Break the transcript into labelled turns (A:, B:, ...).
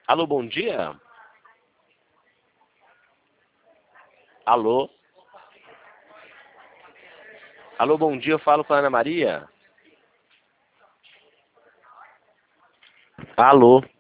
A: Alô, bom dia. Alô. Alô, bom dia. Eu falo com a Ana Maria. Alô.